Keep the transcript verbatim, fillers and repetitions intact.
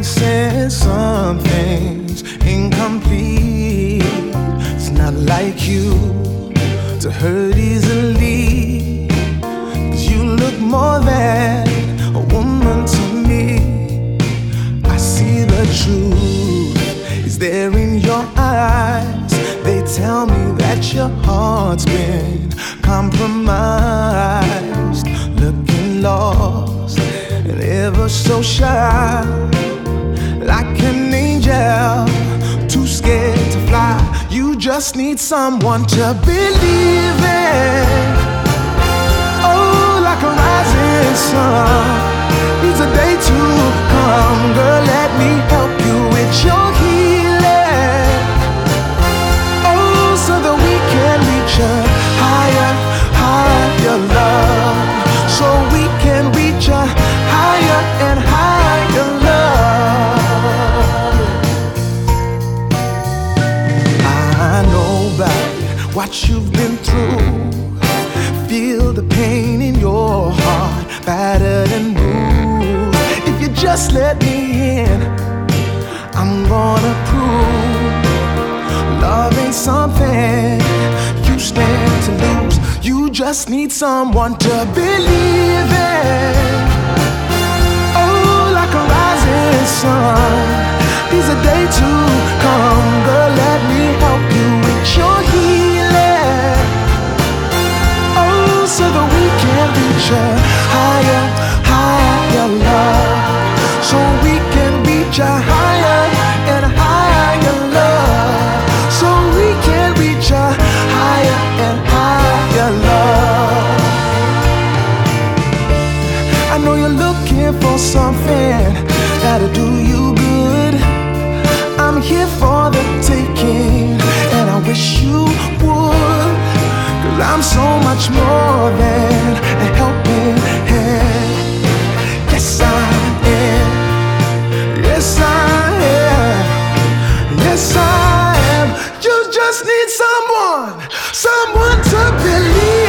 said some things incomplete. It's not like you to hurt easily, 'cause you look more than a woman to me. I see the truth is there in your eyes. They tell me that your heart's been compromised, looking lost and ever so shy, like an angel, too scared to fly. You just need someone to believe in. Oh, like a rising sun needs a day to come. Girl, let me help you with your healing. Oh, so that we can reach a higher, higher love. So we can reach a higher and higher love. I know about what you've been through. Feel the pain in your heart, battered and bruised. If you just let me in, I'm gonna prove love ain't something you stand to lose. You just need someone to believe in. Oh, like a rising sun needs a day to come. Girl, let me help you with your healing. Oh, so that we can reach a higher, higher love. So we can reach a higher and higher love. So we can reach a higher and higher love. I know you're looking for something that'll do you good. I'm here for the taking, and I wish you would, 'cause I'm so much more than a helping hand. Yes, I am. Yes, I am. Yes, I am. You just need someone, someone to believe.